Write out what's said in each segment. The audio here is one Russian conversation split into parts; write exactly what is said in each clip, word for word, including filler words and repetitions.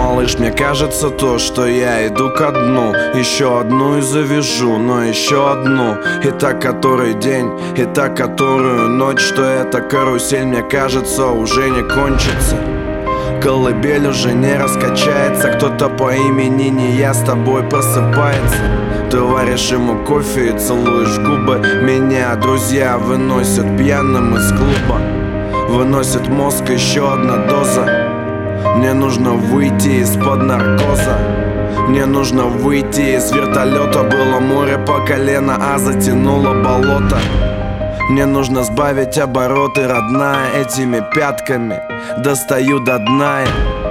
Малыш, мне кажется то, что я иду ко дну. Еще одну и завяжу, но еще одну. И так который день, и так которую ночь. Что эта карусель, мне кажется, уже не кончится. Колыбель уже не раскачается. Кто-то по имени не я с тобой просыпается. Ты варишь ему кофе и целуешь губы. Меня друзья выносят пьяным из клуба. Выносит мозг еще одна доза. Мне нужно выйти из-под наркоза. Мне нужно выйти из вертолета. Было море по колено, а затянуло болото. Мне нужно сбавить обороты, родная. Этими пятками достаю до дна.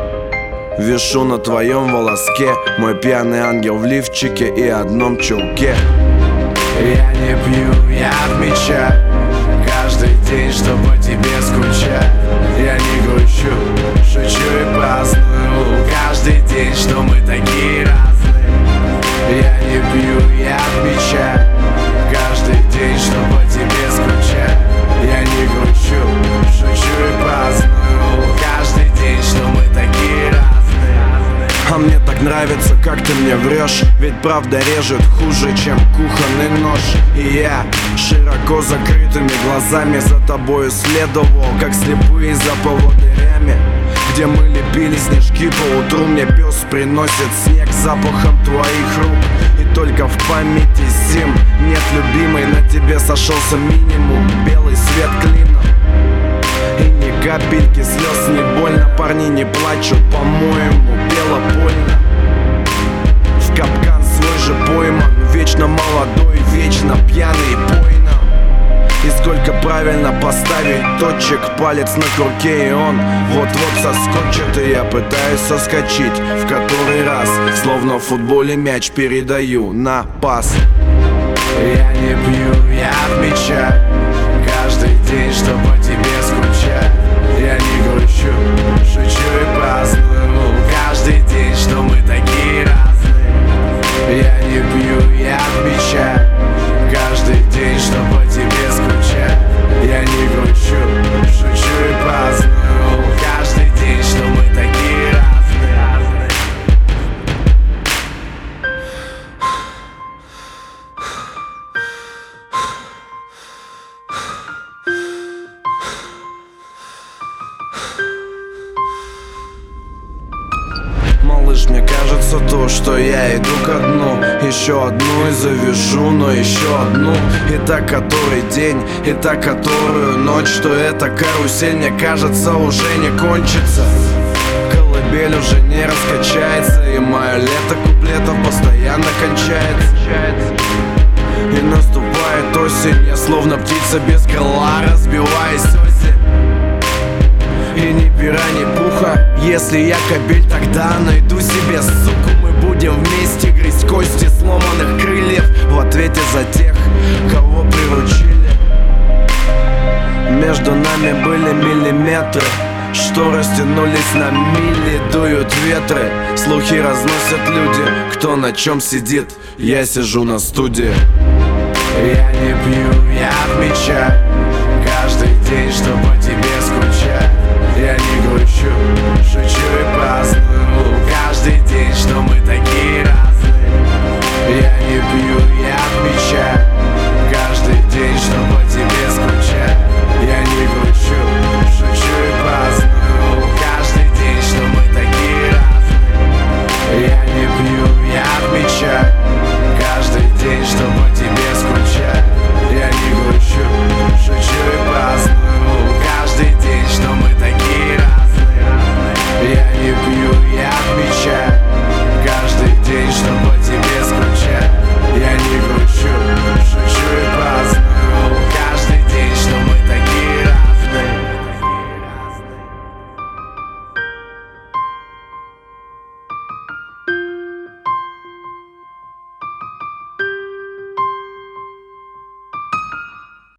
Вишу на твоем волоске. Мой пьяный ангел в лифчике и одном чулке. Я не пью, я отмечаю каждый день, чтобы тебе скучать. Я не грущу, шучу и праздную каждый день, что мы такие разные. Я не пью, я отмечаю каждый день, чтобы тебе скучать. Я не грущу, шучу и праздную каждый день, что мы такие разные. А мне так нравится, как ты мне врешь. Ведь правда режет хуже, чем кухонный нож. И я широко закрытыми глазами за тобою следовал, как слепые за поводырями. Где мы лепили снежки по утру, мне пес приносит снег с запахом твоих рук. И только в памяти зим нет любимой, на тебе сошелся минимум, белый свет клином. И ни капельки слез, не больно, парни не плачут, по-моему, бело больно. В капкан свой же пойман, вечно молодой, вечно пьяный и буйно. И сколько правильно поставить точек, палец на курке, и он вот-вот соскочит. И я пытаюсь соскочить в который раз, словно в футболе мяч передаю на пас. Я не пью, я отмечаю каждый день, чтобы тебе скучать. Я не грущу, шучу и праздную каждый день, что мы такие разные. Я не пью, я отмечаю каждый день, чтобы тебе скучать. Я не грущу, шучу и праздную каждый день, что мы такие разные. Малыш, мне кажется то, что я иду ко дну. Еще одну и завяжу, но еще одну. И так который день, и так которую ночь. Что эта карусель, мне кажется, уже не кончится. Колыбель уже не раскачается. И мое лето куплетов постоянно кончается. И наступает осень, я словно птица без крыла, разбиваясь осень. И ни пера, ни пуха. Если я кобель, тогда найду себе суку. Мы будем вместе грызть кости сломанных крыльев в ответе за тех, кого приручили. Между нами были миллиметры, что растянулись на мили. Дуют ветры, слухи разносят люди. Кто на чем сидит, я сижу на студии. Я не пью, я отмечаю каждый день, чтобы тебе скучать. Я не грущу, шучу и праздную каждый день, что мы такие разные.